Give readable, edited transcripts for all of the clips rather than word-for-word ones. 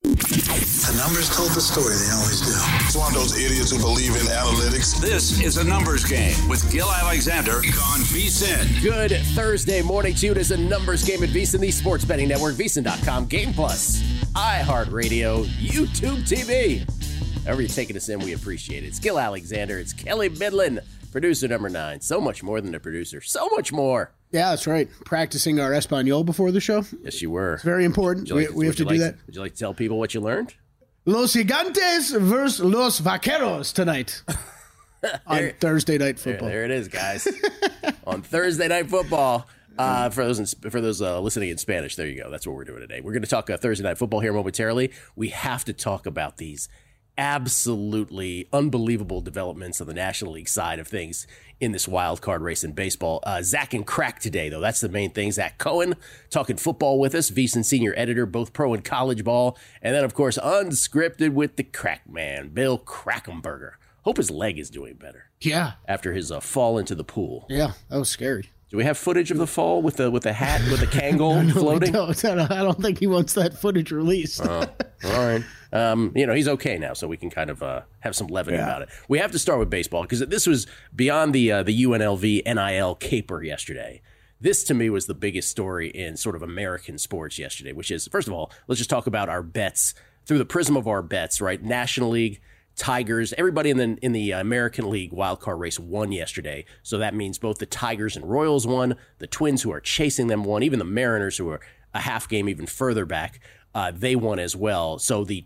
The numbers told the story. They always do. It's one of those idiots who believe in analytics. This is a numbers game with Gil Alexander on VSiN. Good Thursday morning to you. It is a numbers game at VSiN, the sports betting network, VSiN.com, Game Plus, iHeartRadio, YouTube TV. However you're taking us in, we appreciate it. It's Gil Alexander. It's Kelly Midland, producer number 9. So much more than a producer. So much more. Yeah, that's right. Practicing our Espanol before the show. Yes, you were. It's very important. We have to do that. Would you like to tell people what you learned? Los Gigantes versus Los Vaqueros tonight on Thursday Night Football. There it is, guys. On Thursday Night Football. For those listening in Spanish, there you go. That's what we're doing today. We're going to talk Thursday Night Football here momentarily. We have to talk about these absolutely unbelievable developments on the National League side of things in this wild card race in baseball. Zach and Crack today, though. That's the main thing. Zach Cohen talking football with us, VSiN senior editor, both pro and college ball. And then, of course, unscripted with the Crack Man, Bill Krackomberger. Hope his leg is doing better. Yeah. After his fall into the pool. Yeah, that was scary. Do we have footage of the fall with the hat, with the Kangol floating? I don't think he wants that footage released. All right. He's okay now, so we can kind of have some levity about it. We have to start with baseball because this was beyond the UNLV NIL caper yesterday. This, to me, was the biggest story in sort of American sports yesterday, which is, first of all, let's just talk about our bets through the prism of our bets, right? National League, Tigers, everybody in the American League wildcard race won yesterday. So that means both the Tigers and Royals won, the Twins who are chasing them won, even the Mariners who are a half game even further back, they won as well. So the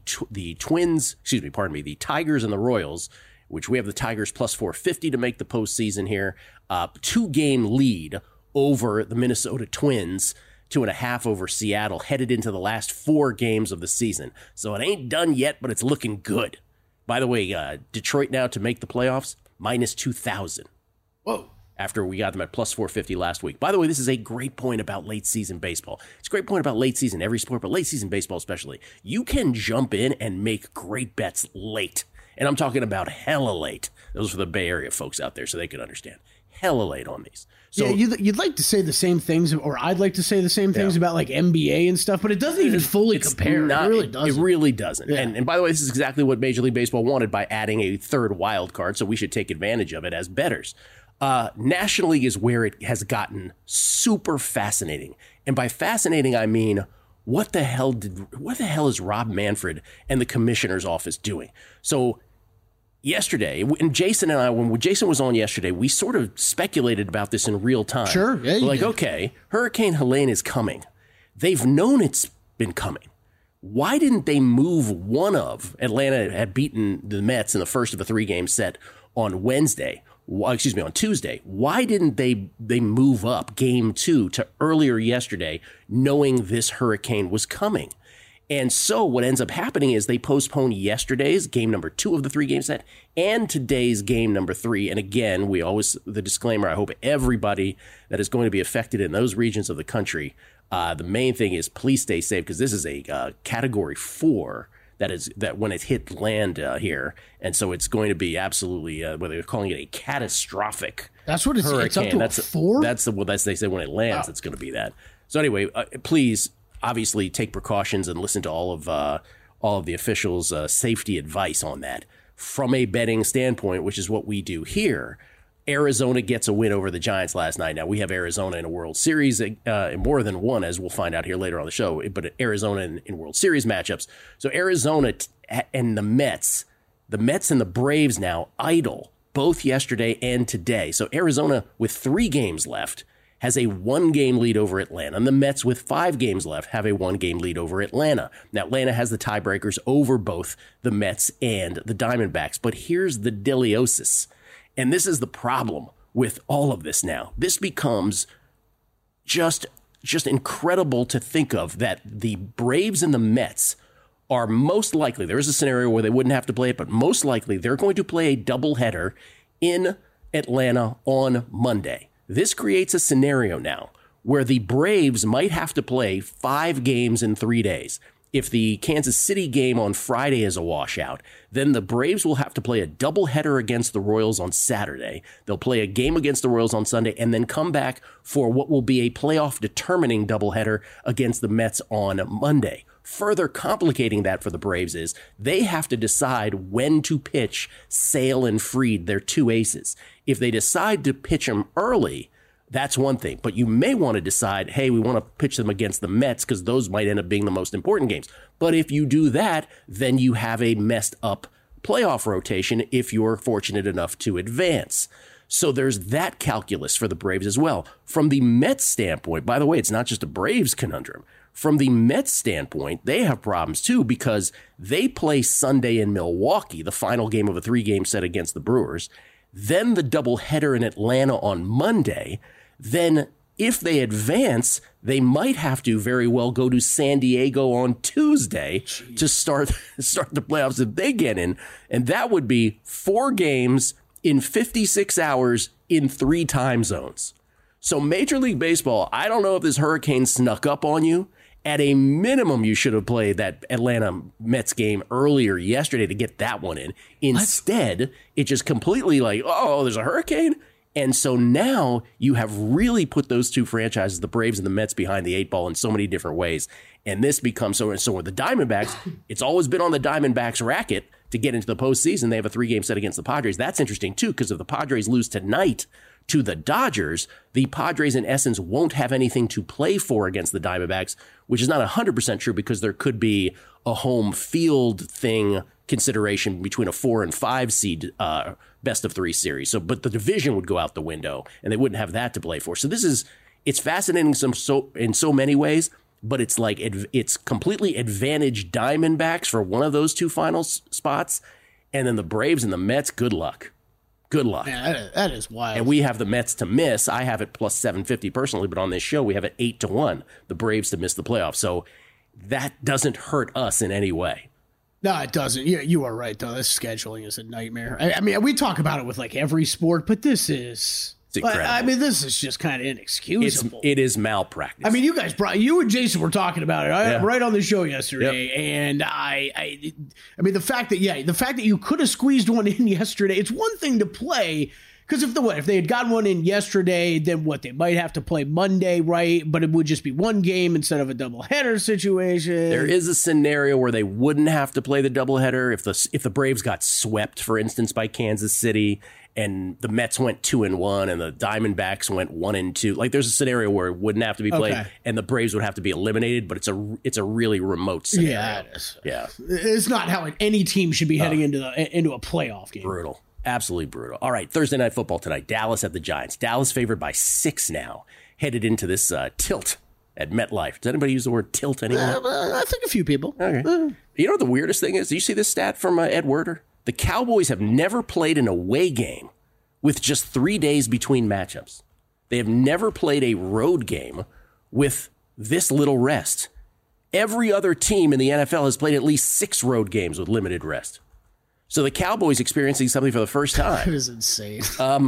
Tigers and the Royals, which we have the Tigers plus 450 to make the postseason here, 2-game lead over the Minnesota Twins, 2.5 over Seattle, headed into the last 4 games of the season. So it ain't done yet, but it's looking good. By the way, Detroit now to make the playoffs, minus 2,000. Whoa. After we got them at plus 450 last week. By the way, this is a great point about late season baseball. It's a great point about late season, every sport, but late season baseball especially. You can jump in and make great bets late. And I'm talking about hella late. Those are the Bay Area folks out there so they could understand. Hella late on these. So, yeah, you'd like to say the same things, or I'd like to say the same things about like NBA and stuff, but it doesn't even fully compare. It really doesn't. It really doesn't. Yeah. And by the way, this is exactly what Major League Baseball wanted by adding a third wild card, so we should take advantage of it as bettors. National League is where it has gotten super fascinating. And by fascinating, I mean, what the hell is Rob Manfred and the commissioner's office doing? So yesterday, and Jason and I, when Jason was on yesterday, we sort of speculated about this in real time. Sure. Yeah, We're like, okay, Hurricane Helene is coming. They've known it's been coming. Why didn't they move one of Atlanta had beaten the Mets in the first of a 3-game set on Tuesday. Why didn't they move up game 2 to earlier yesterday, knowing this hurricane was coming? And so what ends up happening is they postpone yesterday's game number 2 of the 3-game set and today's game number 3. And again, the disclaimer, I hope everybody that is going to be affected in those regions of the country, the main thing is please stay safe because this is a category 4 that when it hit land here. And so it's going to be absolutely, whether they're calling it a catastrophic That's what it's up to that's a 4? That's they say when it lands, It's going to be that. So anyway, please, obviously take precautions and listen to all of the officials' safety advice on that. From a betting standpoint, which is what we do here, Arizona gets a win over the Giants last night. Now, we have Arizona in a World Series, more than one, as we'll find out here later on the show, but Arizona in World Series matchups. So Arizona and the Mets and the Braves now idle, both yesterday and today. So Arizona, with 3 games left, has a 1-game lead over Atlanta. And the Mets, with 5 games left, have a 1-game lead over Atlanta. Now, Atlanta has the tiebreakers over both the Mets and the Diamondbacks. But here's the deliosis. And this is the problem with all of this now. This becomes just incredible to think of that the Braves and the Mets are most likely, there is a scenario where they wouldn't have to play it, but most likely they're going to play a doubleheader in Atlanta on Monday. This creates a scenario now where the Braves might have to play 5 games in 3 days. If the Kansas City game on Friday is a washout, then the Braves will have to play a doubleheader against the Royals on Saturday. They'll play a game against the Royals on Sunday and then come back for what will be a playoff determining doubleheader against the Mets on Monday. Further complicating that for the Braves is they have to decide when to pitch Sale and Fried, their two aces. If they decide to pitch them early, that's one thing. But you may want to decide, hey, we want to pitch them against the Mets because those might end up being the most important games. But if you do that, then you have a messed up playoff rotation if you're fortunate enough to advance. So there's that calculus for the Braves as well. From the Mets standpoint, by the way, it's not just a Braves conundrum. From the Mets standpoint, they have problems too because they play Sunday in Milwaukee, the final game of a 3-game set against the Brewers, then the doubleheader in Atlanta on Monday. Then if they advance, they might have to very well go to San Diego on Tuesday to start the playoffs if they get in. And that would be 4 games in 56 hours in 3 time zones. So Major League Baseball, I don't know if this hurricane snuck up on you. At a minimum, you should have played that Atlanta Mets game earlier yesterday to get that one in. Instead, it just completely like, oh, there's a hurricane? And so now you have really put those two franchises, the Braves and the Mets, behind the 8 ball in so many different ways. And this becomes so with the Diamondbacks, it's always been on the Diamondbacks racket to get into the postseason. They have a 3-game set against the Padres. That's interesting, too, because if the Padres lose tonight to the Dodgers, the Padres, in essence, won't have anything to play for against the Diamondbacks, which is not 100% true because there could be a home field thing consideration between a 4 and 5 seed best of 3 series. So, but the division would go out the window and they wouldn't have that to play for. So it's fascinating in so many ways, but it's like it's completely advantaged Diamondbacks for one of those 2 final spots. And then the Braves and the Mets, good luck. Good luck. Yeah, that is wild. And we have the Mets to miss. I have it plus 750 personally, but on this show, we have it 8-1, the Braves to miss the playoffs. So that doesn't hurt us in any way. No, it doesn't. You are right, though. This scheduling is a nightmare. I mean, we talk about it with like every sport, but this is... It's incredible. I mean, this is just kind of inexcusable. It is malpractice. I mean, you and Jason were talking about it right on the show yesterday, and I mean, the fact that you could have squeezed one in yesterday. It's one thing to play because if they had gotten one in yesterday, then they might have to play Monday, right? But it would just be one game instead of a doubleheader situation. There is a scenario where they wouldn't have to play the doubleheader if the Braves got swept, for instance, by Kansas City. And the Mets went 2-1 and the Diamondbacks went 1-2. Like there's a scenario where it wouldn't have to be played and the Braves would have to be eliminated, but it's a really remote scenario. Yeah, it is. Yeah. It's not how any team should be heading into a playoff game. Brutal. Absolutely brutal. All right, Thursday Night Football tonight. Dallas at the Giants. Dallas favored by 6 now, headed into this tilt at MetLife. Does anybody use the word tilt anymore? I think a few people. Okay. You know what the weirdest thing is? Do you see this stat from Ed Werder? The Cowboys have never played an away game with just 3 days between matchups. They have never played a road game with this little rest. Every other team in the NFL has played at least 6 road games with limited rest. So the Cowboys experiencing something for the first time. That is insane.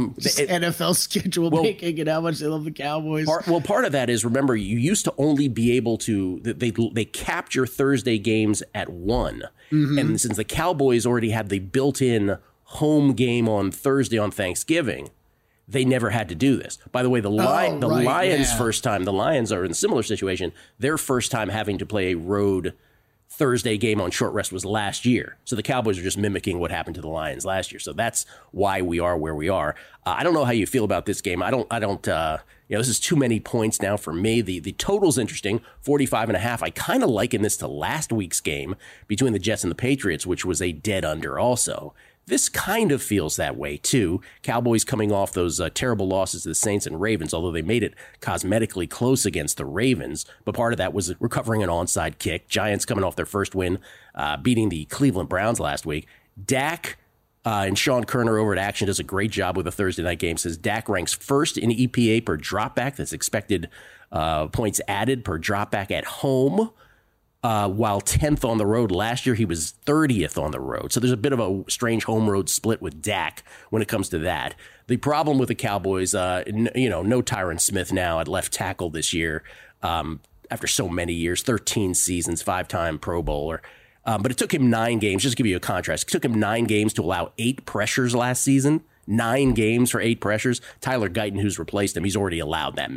NFL schedule making and how much they love the Cowboys. Part of that is, remember, you used to only be able to, they capped your Thursday games at 1. Mm-hmm. And since the Cowboys already had the built-in home game on Thursday on Thanksgiving, they never had to do this. By the way, the Lions' first time, the Lions are in a similar situation. Their first time having to play a road Thursday game on short rest was last year. So the Cowboys are just mimicking what happened to the Lions last year. So that's why we are where we are. I don't know how you feel about this game. I don't, this is too many points now for me. The total's interesting, 45.5. I kind of liken this to last week's game between the Jets and the Patriots, which was a dead under also. This kind of feels that way, too. Cowboys coming off those terrible losses to the Saints and Ravens, although they made it cosmetically close against the Ravens. But part of that was recovering an onside kick. Giants coming off their first win, beating the Cleveland Browns last week. Dak and Sean Kerner over at Action does a great job with the Thursday night game. Says Dak ranks first in EPA per dropback. That's expected points added per dropback at home. While 10th on the road last year, he was 30th on the road. So there's a bit of a strange home road split with Dak when it comes to that. The problem with the Cowboys, no Tyron Smith now at left tackle this year after so many years, 13 seasons, 5-time Pro Bowler. But it took him 9 games, just to give you a contrast, it took him 9 games to allow 8 pressures last season. 9 games for 8 pressures. Tyler Guyton, who's replaced him, he's already allowed that many.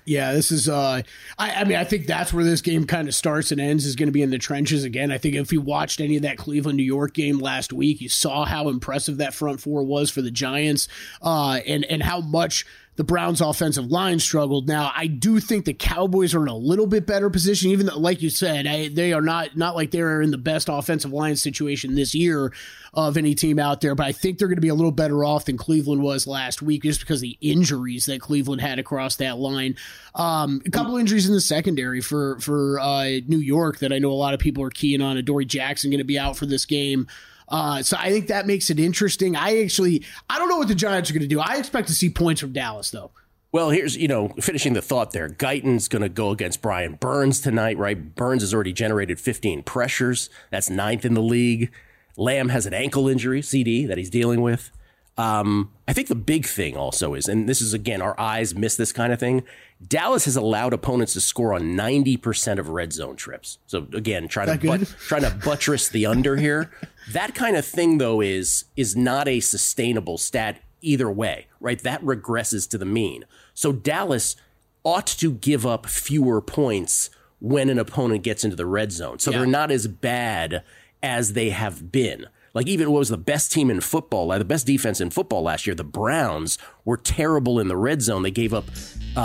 Yeah, this is, I mean, I think that's where this game kind of starts and ends, is going to be in the trenches again. I think if you watched any of that Cleveland-New York game last week, you saw how impressive that front four was for the Giants, and how much the Browns' offensive line struggled. Now, I do think the Cowboys are in a little bit better position, even though, like you said, they are not like they're in the best offensive line situation this year of any team out there, but I think they're going to be a little better off than Cleveland was last week, just because of the injuries that Cleveland had across that line. A couple injuries in the secondary for New York that I know a lot of people are keying on. Adoree Jackson going to be out for this game. So I think that makes it interesting. I don't know what the Giants are going to do. I expect to see points from Dallas, though. Well, here's, finishing the thought there. Guyton's going to go against Brian Burns tonight, right? Burns has already generated 15 pressures. That's 9th in the league. Lamb has an ankle injury, CD, that he's dealing with. I think the big thing also is, and this is, again, our eyes miss this kind of thing, Dallas has allowed opponents to score on 90% of red zone trips. So, again, trying to buttress the under here. That kind of thing, though, is not a sustainable stat either way, right? That regresses to the mean. So Dallas ought to give up fewer points when an opponent gets into the red zone. So they're not as bad as they have been. Like, even what was the best team in football, the best defense in football last year, the Browns were terrible in the red zone. They gave up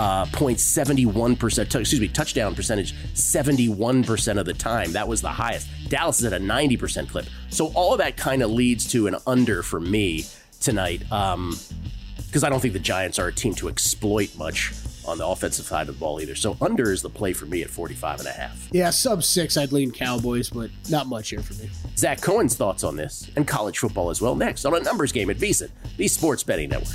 0.71%, touchdown percentage 71% of the time. That was the highest. Dallas is at a 90% clip. So all of that kind of leads to an under for me tonight, because I don't think the Giants are a team to exploit much on the offensive side of the ball either. So under is the play for me at 45.5. Yeah, sub 6, I'd lean Cowboys, but not much here for me. Zach Cohen's thoughts on this and college football as well next on A Numbers Game at VSiN, the Sports Betting Network.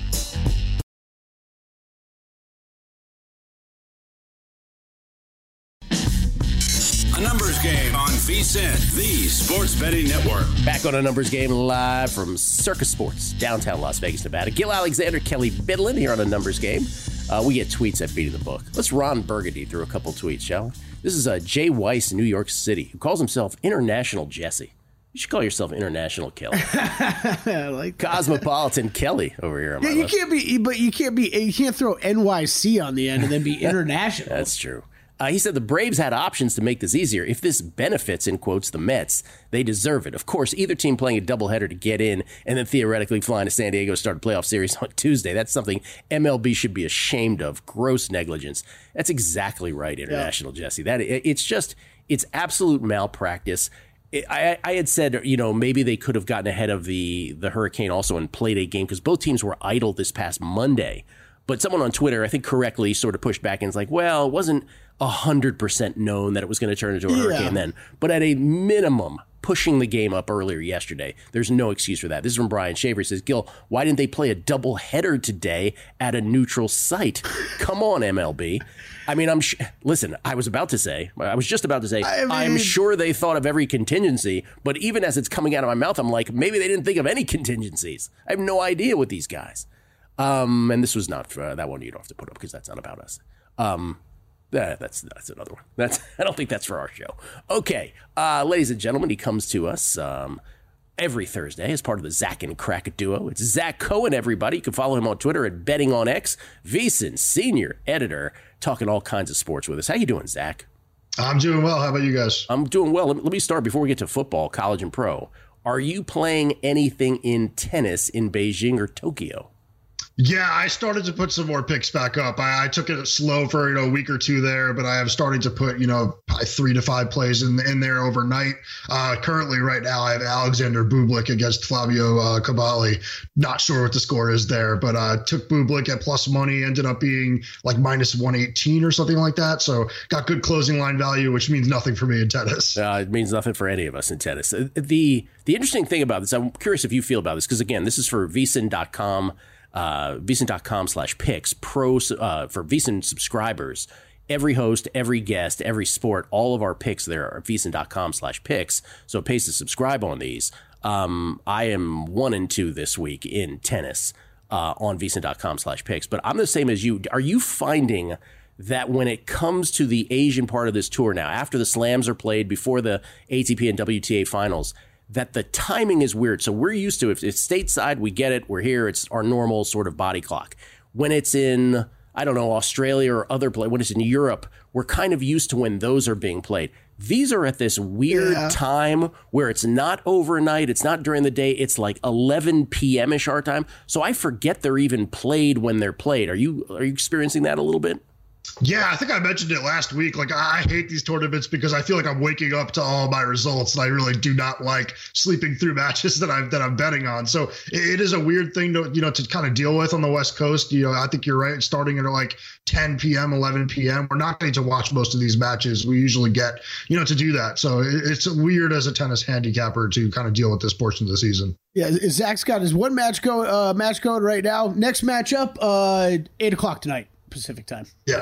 A Numbers Game on VSiN, the Sports Betting Network. Back on A Numbers Game live from Circus Sports, downtown Las Vegas, Nevada. Gil Alexander, Kelly Bidlin here on A Numbers Game. We get tweets at Beating the Book. Let's Ron Burgundy through a couple tweets, shall we? This is Jay Weiss, New York City, who calls himself International Jesse. You should call yourself International Kelly. I like that. Cosmopolitan Kelly over here on my left. You can't throw NYC on the end and then be international. That's true. He said the Braves had options to make this easier. If this benefits, in quotes, the Mets, they deserve it. Of course, either team playing a doubleheader to get in and then theoretically flying to San Diego to start a playoff series on Tuesday. That's something MLB should be ashamed of. Gross negligence. That's exactly right, International Jesse. It's absolute malpractice. I had said, maybe they could have gotten ahead of the hurricane also and played a game because both teams were idle this past Monday. But someone on Twitter, I think correctly, sort of pushed back and was like, well, it wasn't 100% known that it was going to turn into a hurricane then. But at a minimum, pushing the game up earlier yesterday, there's no excuse for that. This is from Brian Shaver. He says, Gil, why didn't they play a doubleheader today at a neutral site? Come on, MLB. I mean, listen, I was just about to say, I'm sure they thought of every contingency, but even as it's coming out of my mouth, I'm like, maybe they didn't think of any contingencies. I have no idea with these guys. And this was not that one you don't have to put up because that's not about us. That's another one. I don't think that's for our show. Okay, ladies and gentlemen, he comes to us every Thursday as part of the Zach and Crack duo. It's Zach Cohen, everybody. You can follow him on Twitter at BettingOnX. VSiN, senior editor, talking all kinds of sports with us. How you doing, Zach? I'm doing well. How about you guys? I'm doing well. Let me start before we get to football, college and pro. Are you playing anything in tennis in Beijing or Tokyo? Yeah, I started to put some more picks back up. I took it slow for a week or two there, but I have started to put 3 to 5 plays in there overnight. Currently, right now, I have Alexander Bublik against Flavio Cavalli. Not sure what the score is there, but took Bublik at plus money. Ended up being like minus 118 or something like that. So got good closing line value, which means nothing for me in tennis. It means nothing for any of us in tennis. The interesting thing about this, I'm curious if you feel about this, because again, this is for VSiN.com. VSiN.com/picks for VSiN subscribers. Every host, every guest, every sport, all of our picks there are VSiN.com/picks. So it pays to subscribe on these. I am 1 and 2 this week in tennis on VSiN.com/picks, but I'm the same as you. Are you finding that when it comes to the Asian part of this tour now, after the slams are played, before the ATP and WTA finals, that the timing is weird? So we're used to it. If it's stateside, we get it. We're here. It's our normal sort of body clock. When it's in, I don't know, Australia or other what is in Europe, we're kind of used to when those are being played. These are at this weird time where it's not overnight, it's not during the day, it's like 11 p.m.-ish our time. So I forget they're even played when they're played. Are you experiencing that a little bit? Yeah, I think I mentioned it last week. Like, I hate these tournaments because I feel like I'm waking up to all my results, and I really do not like sleeping through matches that I'm betting on. So it is a weird thing to kind of deal with on the West Coast. I think you're right. Starting at like 10 p.m., 11 p.m., we're not going to watch most of these matches. We usually get to do that. So it's weird as a tennis handicapper to kind of deal with this portion of the season. Yeah, Zach's got his one match going right now. Next matchup, 8 o'clock tonight. Pacific time. Yeah.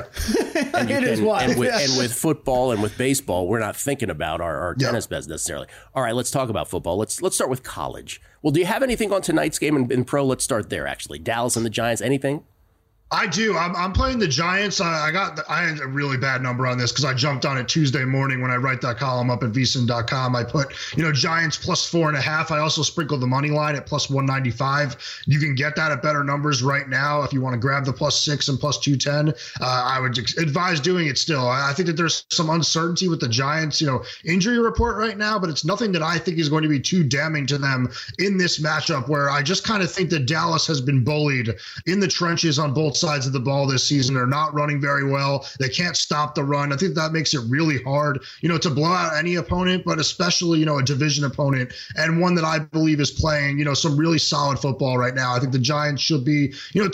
It is wild. And with football and with baseball, we're not thinking about our tennis bets necessarily. All right, let's talk about football. Let's start with college. Well, do you have anything on tonight's game in pro? Let's start there, actually. Dallas and the Giants, anything? I do. I'm playing the Giants. I had a really bad number on this because I jumped on it Tuesday morning when I write that column up at vsin.com. I put, Giants plus 4.5. I also sprinkled the money line at plus 195. You can get that at better numbers right now. If you want to grab the plus 6 and plus 210, I would advise doing it still. I think that there's some uncertainty with the Giants, injury report right now, but it's nothing that I think is going to be too damning to them in this matchup where I just kind of think that Dallas has been bullied in the trenches on both sides of the ball this season. They're not running very well. They can't stop the run. I think that makes it really hard, to blow out any opponent, but especially, a division opponent and one that I believe is playing, some really solid football right now. I think the Giants should be,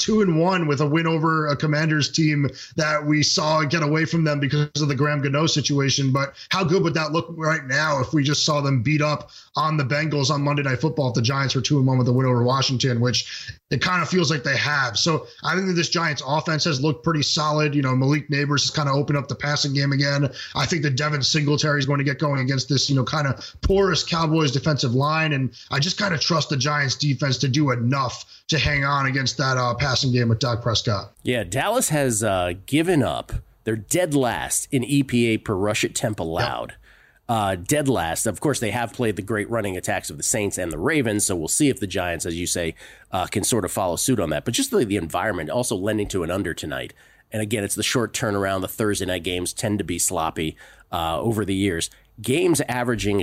2-1 with a win over a Commanders team that we saw get away from them because of the Graham Gano situation. But how good would that look right now if we just saw them beat up on the Bengals on Monday Night Football if the Giants were 2-1 with a win over Washington, which it kind of feels like they have. So I think that this Giants offense has looked pretty solid. Malik Neighbors has kind of opened up the passing game again. I think that Devin Singletary is going to get going against this, kind of porous Cowboys defensive line. And I just kind of trust the Giants defense to do enough to hang on against that passing game with Dak Prescott. Yeah, Dallas has given up. They're dead last in EPA per rush attempt allowed. Yep. Dead last. Of course, they have played the great running attacks of the Saints and the Ravens, so we'll see if the Giants, as you say, can sort of follow suit on that. But just the environment also lending to an under tonight. And again, it's the short turnaround. The Thursday night games tend to be sloppy over the years. Games averaging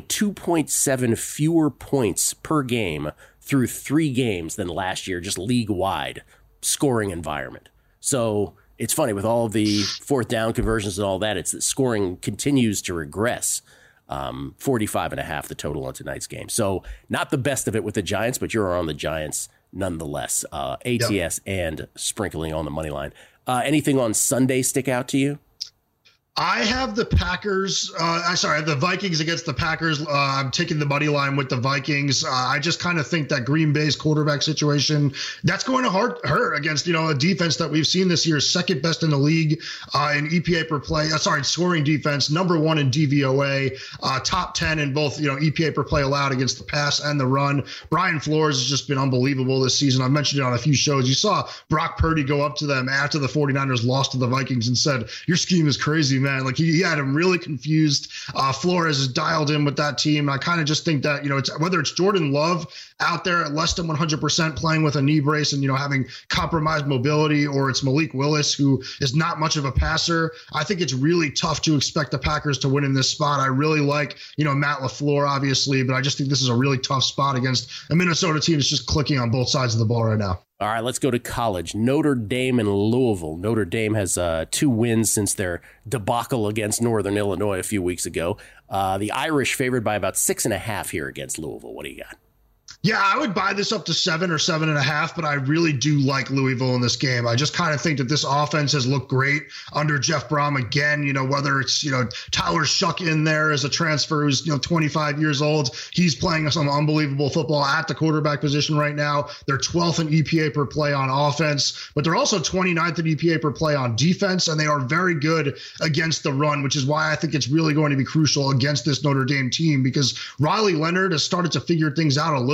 2.7 fewer points per game through 3 games than last year, just league-wide scoring environment. So it's funny, with all of the fourth down conversions and all that, it's that scoring continues to regress. 45.5 the total on tonight's game. So not the best of it with the Giants, but you're on the Giants nonetheless. ATS and sprinkling on the money line. Anything on Sunday stick out to you? I have the Packers. The Vikings against the Packers. I'm taking the money line with the Vikings. I just kind of think that Green Bay's quarterback situation, that's going to hurt against, a defense that we've seen this year, second best in the league in EPA per play. Scoring defense, number 1 in DVOA, top 10 in both, EPA per play allowed against the pass and the run. Brian Flores has just been unbelievable this season. I've mentioned it on a few shows. You saw Brock Purdy go up to them after the 49ers lost to the Vikings and said, "Your scheme is crazy, man." Like he had him really confused. Flores is dialed in with that team. And I kind of just think that, it's whether it's Jordan Love out there at less than 100% playing with a knee brace and, having compromised mobility, or it's Malik Willis, who is not much of a passer. I think it's really tough to expect the Packers to win in this spot. I really like, Matt LaFleur, obviously, but I just think this is a really tough spot against a Minnesota team that's just clicking on both sides of the ball right now. All right, let's go to college. Notre Dame and Louisville. Notre Dame has 2 wins since their debacle against Northern Illinois a few weeks ago. The Irish favored by about 6.5 here against Louisville. What do you got? Yeah, I would buy this up to 7 or 7.5, but I really do like Louisville in this game. I just kind of think that this offense has looked great under Jeff Brom again, whether it's, Tyler Shuck in there as a transfer who's, 25 years old. He's playing some unbelievable football at the quarterback position right now. They're 12th in EPA per play on offense, but they're also 29th in EPA per play on defense, and they are very good against the run, which is why I think it's really going to be crucial against this Notre Dame team, because Riley Leonard has started to figure things out a little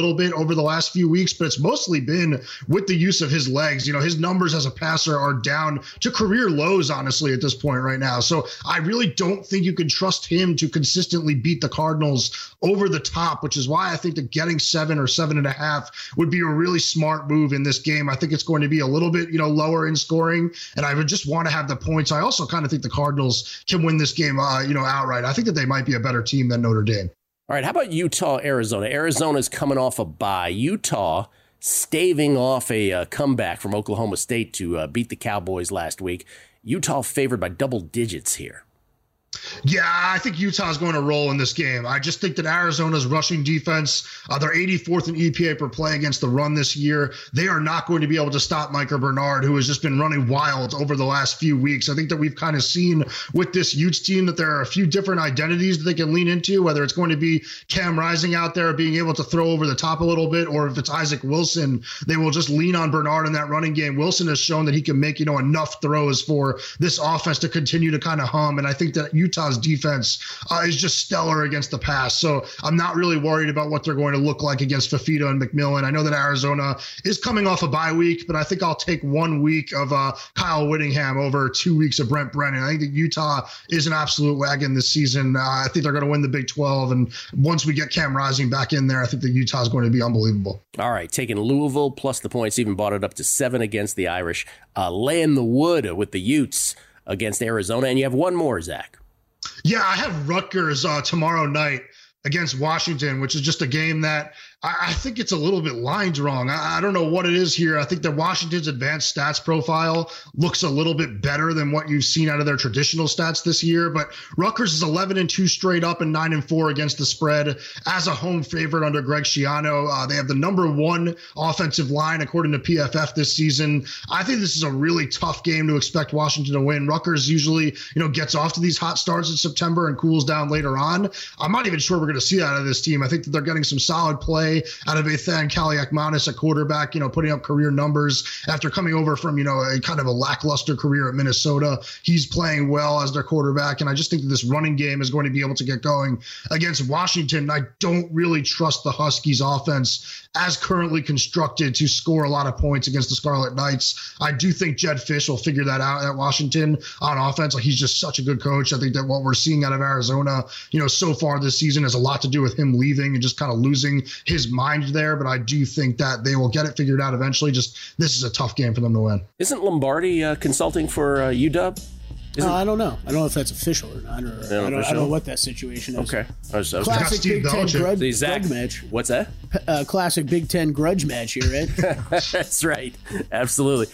little bit over the last few weeks, but it's mostly been with the use of his legs. You know, his numbers as a passer are down to career lows, honestly, at this point right now. So I really don't think you can trust him to consistently beat the Cardinals over the top, which is why I think that getting 7 or 7.5 would be a really smart move in this game. I think it's going to be a little bit, lower in scoring, and I would just want to have the points. I also kind of think the Cardinals can win this game, outright. I think that they might be a better team than Notre Dame. All right, how about Utah, Arizona? Arizona's coming off a bye. Utah staving off a comeback from Oklahoma State to beat the Cowboys last week. Utah favored by double digits here. Yeah, I think Utah's going to roll in this game. I just think that Arizona's rushing defense, they're 84th in EPA per play against the run this year. They are not going to be able to stop Micah Bernard, who has just been running wild over the last few weeks. I think that we've kind of seen with this Utes team that there are a few different identities that they can lean into, whether it's going to be Cam Rising out there being able to throw over the top a little bit, or if it's Isaac Wilson, they will just lean on Bernard in that running game. Wilson has shown that he can make, enough throws for this offense to continue to kind of hum. And I think that Utah's defense is just stellar against the pass. So I'm not really worried about what they're going to look like against Fafita and McMillan. I know that Arizona is coming off a bye week, but I think I'll take 1 week of Kyle Whittingham over 2 weeks of Brent Brennan. I think that Utah is an absolute wagon this season. I think they're going to win the Big 12. And once we get Cam Rising back in there, I think that Utah is going to be unbelievable. All right, taking Louisville plus the points, even bought it up to 7 against the Irish. Laying the wood with the Utes against Arizona. And you have one more, Zach. Yeah, I have Rutgers tomorrow night against Washington, which is just a game that I think it's a little bit lined wrong. I don't know what it is here. I think that Washington's advanced stats profile looks a little bit better than what you've seen out of their traditional stats this year. But Rutgers is 11-2 straight up and 9-4 against the spread as a home favorite under Greg Schiano. They have the number 1 offensive line according to PFF this season. I think this is a really tough game to expect Washington to win. Rutgers usually, gets off to these hot starts in September and cools down later on. I'm not even sure we're going to see that out of this team. I think that they're getting some solid play out of Ethan Kaliakmanis, a quarterback, putting up career numbers after coming over from, a kind of a lackluster career at Minnesota. He's playing well as their quarterback, and I just think that this running game is going to be able to get going against Washington. I don't really trust the Huskies offense as currently constructed to score a lot of points against the Scarlet Knights. I do think Jed Fish will figure that out at Washington on offense. Like, he's just such a good coach. I think that what we're seeing out of Arizona, so far this season has a lot to do with him leaving and just kind of losing his mind there. But I do think that they will get it figured out eventually. Just this is a tough game for them to win. Isn't Lombardi consulting for UW? I don't know. I don't know if that's official or not. I don't know what that situation is. Okay. Classic Big Ten grudge match. What's that? Classic Big Ten grudge match here, right? That's right. Absolutely.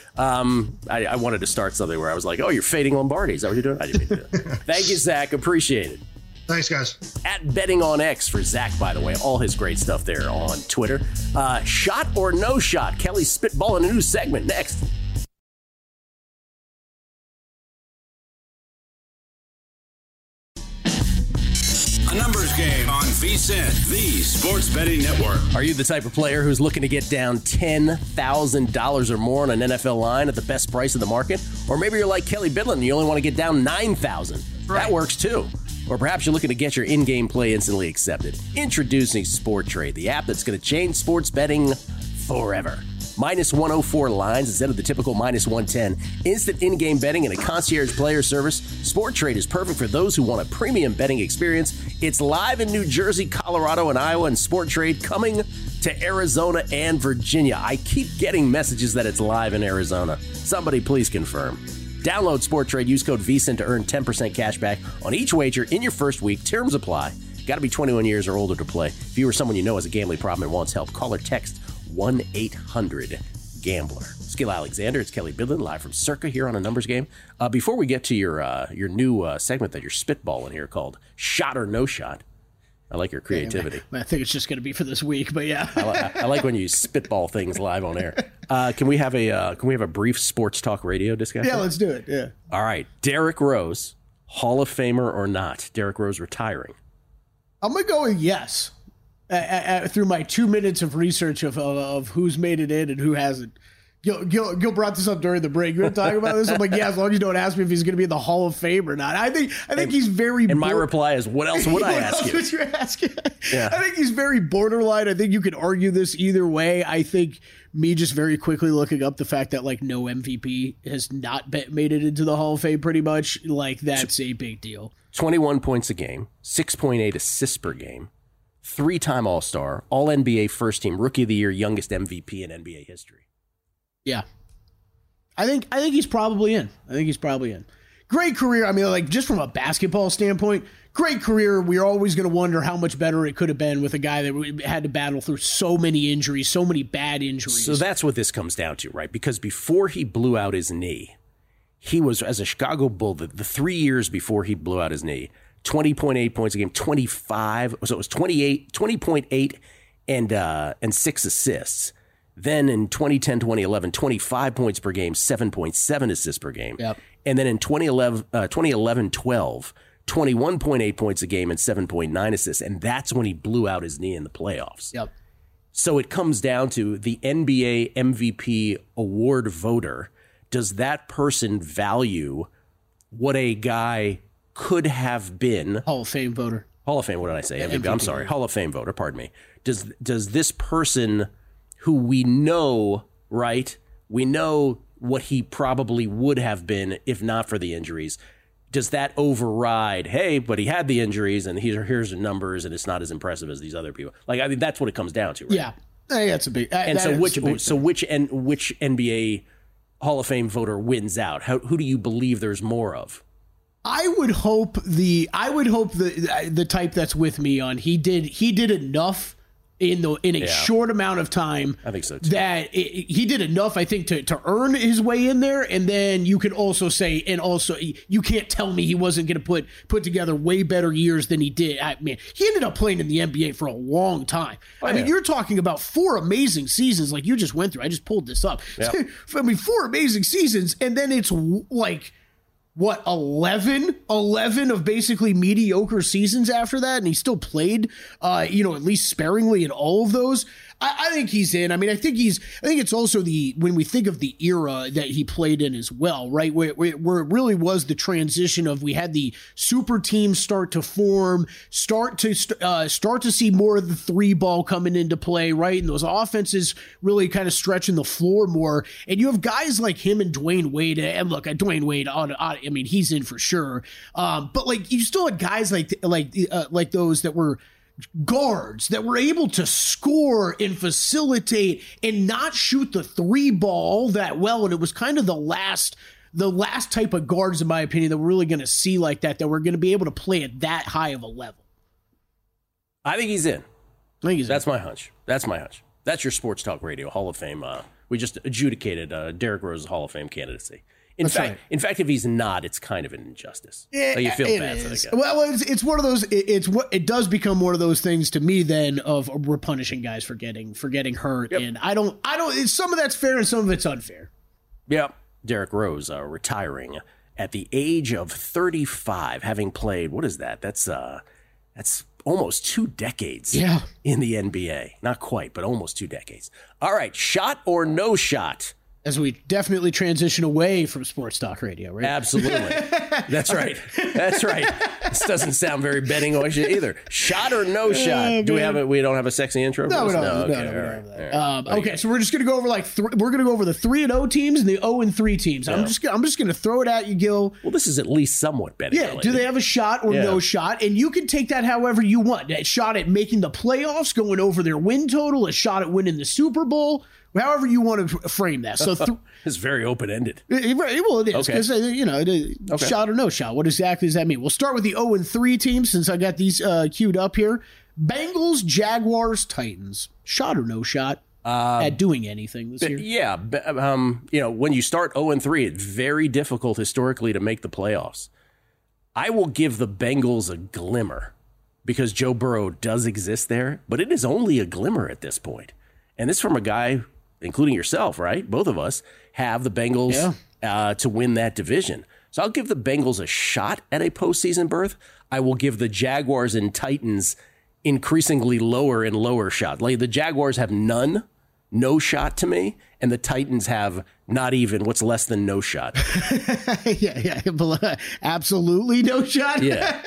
I wanted to start something where I was like, oh, you're fading Lombardi. Is that what you're doing? I didn't mean to do that. Thank you, Zach. Appreciate it. Thanks, guys. At Betting on X for Zach, by the way. All his great stuff there on Twitter. Shot or no shot? Kelly's spitballing a new segment next. A numbers game on VSiN, the Sports Betting Network. Are you the type of player who's looking to get down $10,000 or more on an NFL line at the best price in the market? Or maybe you're like Kelly Bidlin and you only want to get down $9,000. Right. That works too. Or perhaps you're looking to get your in-game play instantly accepted. Introducing Sport Trade, the app that's going to change sports betting forever. Minus 104 lines instead of the typical minus 110. Instant in-game betting and a concierge player service. Sport Trade is perfect for those who want a premium betting experience. It's live in New Jersey, Colorado, and Iowa, and Sport Trade coming to Arizona and Virginia. I keep getting messages that it's live in Arizona. Somebody please confirm. Download Sport Trade, use code VSiN to earn 10% cash back on each wager in your first week. Terms apply. Got to be 21 years or older to play. If you or someone you know has a gambling problem and wants help, call or text 1-800-GAMBLER. Skill Alexander, it's Kelly Bidlin, live from Circa here on A Numbers Game. Before we get to your new segment that you're spitballing here called Shot or No Shot, I like your creativity. I think it's just going to be for this week, but yeah. I like when you spitball things live on air. Can we have a brief sports talk radio discussion? Yeah, let's do it. Yeah. All right. Derrick Rose, Hall of Famer or not? Derrick Rose retiring. I'm going to go with yes. Through my 2 minutes of research of who's made it in and who hasn't. Gil brought this up during the break. You're going to talk about this? I'm like, yeah, as long as you don't ask me if he's going to be in the Hall of Fame or not. I think he's very... And my reply is, what else would I ask you? What you asking? Yeah. I think he's very borderline. I think you could argue this either way. I think me just very quickly looking up the fact that, like, no MVP has not made it into the Hall of Fame pretty much, like, that's a big deal. 21 points a game, 6.8 assists per game, 3-time All-Star, All-NBA first team, Rookie of the Year, youngest MVP in NBA history. Yeah. I think he's probably in. Great career. I mean, like, just from a basketball standpoint, great career. We're always going to wonder how much better it could have been with a guy that had to battle through so many injuries, so many bad injuries. So that's what this comes down to, right? Because before he blew out his knee, he was, as a Chicago Bull, the 3 years before he blew out his knee, 20.8 points a game, 25. So it was 20.8 and 6 assists. Then in 2010, 2011, 25 points per game, 7.7 assists per game. Yep. And then in 2011, 12, 21.8 points a game and 7.9 assists. And that's when he blew out his knee in the playoffs. Yep. So it comes down to the NBA MVP award voter. Does that person value what a guy could have been? Hall of Fame voter. Hall of Fame, what did I say? MVP. I'm sorry. Hall of Fame voter, pardon me. Does this person, who we know, right? We know what he probably would have been if not for the injuries. Does that override, hey, but he had the injuries and here's the numbers and it's not as impressive as these other people? Like, I mean, that's what it comes down to, right? Yeah. Hey, that's a big... And so which NBA Hall of Fame voter wins out? Who do you believe there's more of? I would hope the type that's with me on he did enough in a short amount of time. I think so too. That he did enough, I think, to earn his way in there. And then you could also say, and also you can't tell me he wasn't going to put together way better years than he did. He ended up playing in the NBA for a long time. I mean, you're talking about 4 amazing seasons like you just went through. I just pulled this up. Yep. I mean, 4 amazing seasons, and then it's like, what, 11 of basically mediocre seasons after that, and he still played, at least sparingly in all of those. I think he's in. I mean, I think it's also when we think of the era that he played in as well, right? Where it really was the transition of, we had the super teams start to form, start to see more of the 3 ball coming into play, right? And those offenses really kind of stretching the floor more. And you have guys like him and Dwayne Wade. And look, Dwayne Wade, I mean, he's in for sure. But like, you still had guys like those that were guards that were able to score and facilitate and not shoot the 3 ball that well. And it was kind of the last type of guards, in my opinion, that we're really going to see like that we're going to be able to play at that high of a level. I think he's in. That's my hunch. That's your Sports Talk Radio Hall of Fame. We just adjudicated Derrick Rose's Hall of Fame candidacy. In fact, if he's not, it's kind of an injustice. You feel bad for the guy. Well, it's one of those. It does become one of those things to me then of we're punishing guys for getting hurt, and I don't. Some of that's fair and some of it's unfair. Yeah, Derrick Rose retiring at the age of 35, having played. What is that? That's almost 2 decades. Yeah. In the NBA, not quite, but almost 2 decades. All right, shot or no shot? As we definitely transition away from Sports Talk Radio, right? Absolutely. That's right. This doesn't sound very betting-ish either. Shot or no shot? Do we have it? We don't have a sexy intro? No, we don't. Okay, so we're just going to go over we're going to go over the 3-0 teams and the 0-3 teams. Yeah. I'm just going to throw it at you, Gil. Well, this is at least somewhat betting. Yeah. Do they have a shot or no shot? And you can take that however you want. A shot at making the playoffs, going over their win total, a shot at winning the Super Bowl. However you want to frame that. So it's very open-ended. Well, it is. Because, shot or no shot. What exactly does that mean? We'll start with the 0-3 team since I got these queued up here. Bengals, Jaguars, Titans. Shot or no shot at doing anything this year? Yeah. When you start 0-3, it's very difficult historically to make the playoffs. I will give the Bengals a glimmer because Joe Burrow does exist there, but it is only a glimmer at this point. And this from a guy, including yourself, right? Both of us have the Bengals to win that division. So I'll give the Bengals a shot at a postseason berth. I will give the Jaguars and Titans increasingly lower and lower shot. Like the Jaguars have none no shot to me, and the Titans have not even what's less than no shot. yeah, absolutely no shot. Yeah.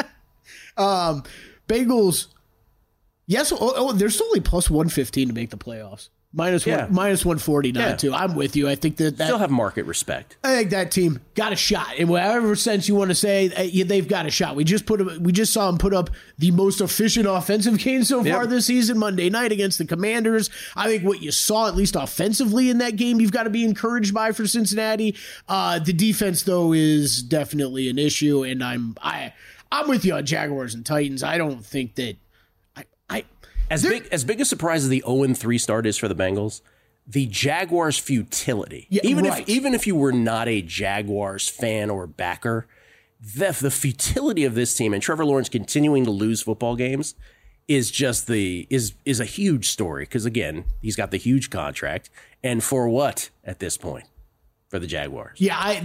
Bengals, yes. They're still only plus 115 to make the playoffs. Minus 149 too. I'm with you. I think that still have market respect. I think that team got a shot in whatever sense you want to say. They've got a shot. We just saw them put up the most efficient offensive game so far this season, Monday night against the Commanders. I think what you saw, at least offensively in that game, you've got to be encouraged by for Cincinnati. The defense though is definitely an issue, and I'm with you on Jaguars and Titans. I don't think that. As big a surprise as the 0-3 start is for the Bengals, the Jaguars' futility. Yeah, even if you were not a Jaguars fan or backer, the futility of this team and Trevor Lawrence continuing to lose football games is just is a huge story. Because again, he's got the huge contract, and for what at this point? For the Jaguars. Yeah, I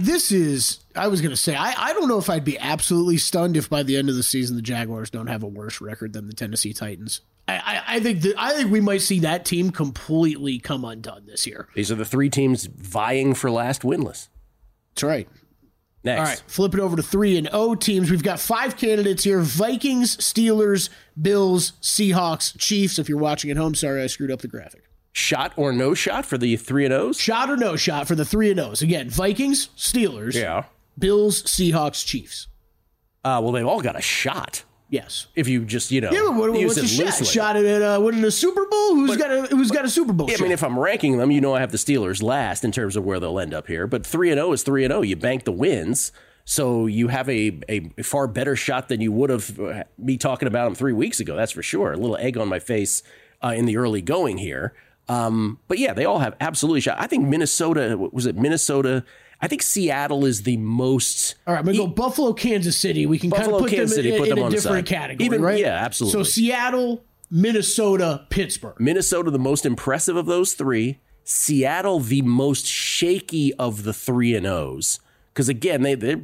was going to say, I don't know if I'd be absolutely stunned if by the end of the season the Jaguars don't have a worse record than the Tennessee Titans. I think we might see that team completely come undone this year. These are the three teams vying for last winless. That's right. Next. All right, flip it over to 3-0 teams. We've got 5 candidates here: Vikings, Steelers, Bills, Seahawks, Chiefs. If you're watching at home, sorry I screwed up the graphic. Shot or no shot for the 3-0s? Shot or no shot for the 3-0s. Again, Vikings, Steelers, Bills, Seahawks, Chiefs. Well, they've all got a shot. Yes. If you just, but what's a shot? Shot at winning a Super Bowl? Who's got a Super Bowl shot? I mean, if I'm ranking them, I have the Steelers last in terms of where they'll end up here. But 3-0 is 3-0. You bank the wins. So you have a far better shot than you would have me talking about them 3 weeks ago. That's for sure. A little egg on my face in the early going here. But yeah, they all have absolutely shot. I think Minnesota? I think Seattle is the most. All right, I'm going to go Buffalo, Kansas City. We can kind of put them in a different category, right? Yeah, absolutely. So Seattle, Minnesota, Pittsburgh. Minnesota, the most impressive of those three. Seattle, the most shaky of the 3-0s. Because again,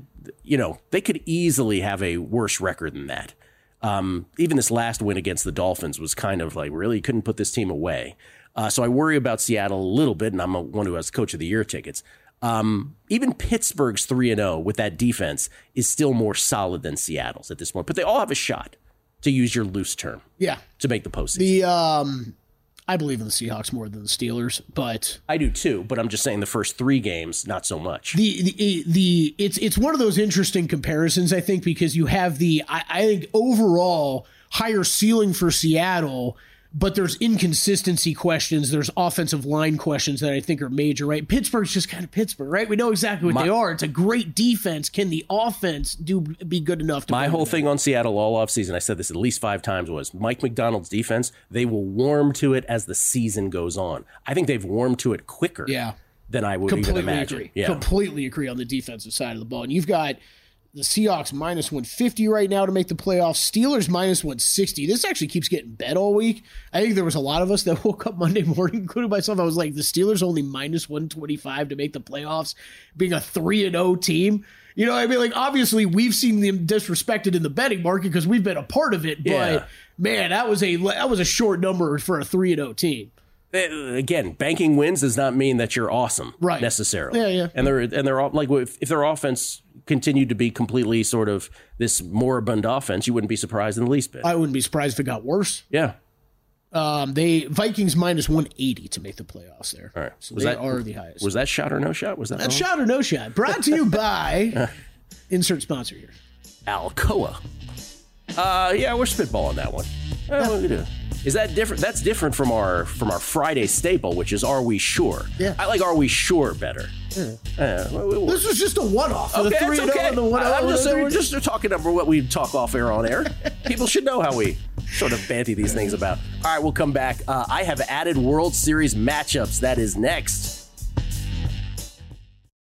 they could easily have a worse record than that. Even this last win against the Dolphins was kind of like, really, you couldn't put this team away. So I worry about Seattle a little bit, and I'm one who has Coach of the Year tickets. Even Pittsburgh's 3-0 with that defense is still more solid than Seattle's at this point. But they all have a shot, to use your loose term, to make the postseason. I believe in the Seahawks more than the Steelers, but I do too. But I'm just saying the first 3 games, not so much. It's one of those interesting comparisons, I think, because you have I think overall higher ceiling for Seattle. But there's inconsistency questions. There's offensive line questions that I think are major, right? Pittsburgh's just kind of Pittsburgh, right? We know exactly what they are. It's a great defense. Can the offense be good enough to My whole thing on Seattle all offseason, I said this at least 5 times, was Mike McDonald's defense, they will warm to it as the season goes on. I think they've warmed to it quicker than I would even imagine. Agree. Yeah. Completely agree on the defensive side of the ball. And you've got the Seahawks minus 150 right now to make the playoffs. Steelers minus 160. This actually keeps getting bet all week. I think there was a lot of us that woke up Monday morning, including myself. I was like, the Steelers only minus 125 to make the playoffs, being a 3-0 team. I mean, like, obviously we've seen them disrespected in the betting market because we've been a part of it. But man, that was a short number for a 3-0 team. Again, banking wins does not mean that you're awesome, right? Necessarily. Yeah. And they're all like, if their offense continued to be completely sort of this moribund offense, you wouldn't be surprised in the least bit. I wouldn't be surprised if it got worse. Yeah. Vikings minus 180 to make the playoffs there. All right. So they are the highest. Was that shot or no shot? Was that shot or no shot? Brought to you by insert sponsor here, Alcoa. We're spitballing that one. What we do? Is that different? That's different from our Friday staple, which is Are We Sure? Yeah. I like Are We Sure better. This was just a one-off. Okay, that's okay. We're just talking about what we talk off air on air. People should know how we sort of banty these things about. All right, we'll come back. I have added World Series matchups. That is next.